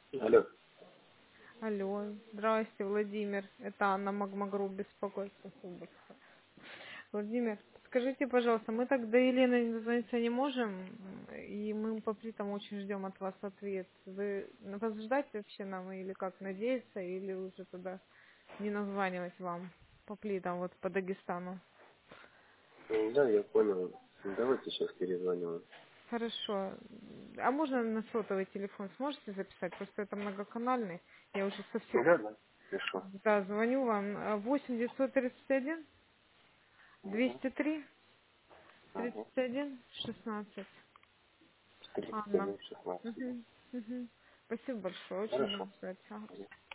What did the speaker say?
Алло. Алло, здрасте, Владимир. Это Анна Магмагру беспокоит. Спасибо большое. Владимир, скажите, пожалуйста, мы так до Елены дозвониться не можем, и мы по плитам очень ждем от вас ответ. Вы вас ждать вообще нам или как, надеяться, или уже тогда не названивать вам по плитам, вот по Дагестану? Да, я понял. Давайте сейчас перезвоним. Хорошо. А можно на сотовый телефон сможете записать? Просто это многоканальный. Я уже совсем... Да, да. Хорошо. Да, звоню вам. 8 931 Угу. 203 Угу. 31 16. Анна. 31, 16. Мгм. Мгм. Спасибо большое. Очень Хорошо. рада ждать. Ага.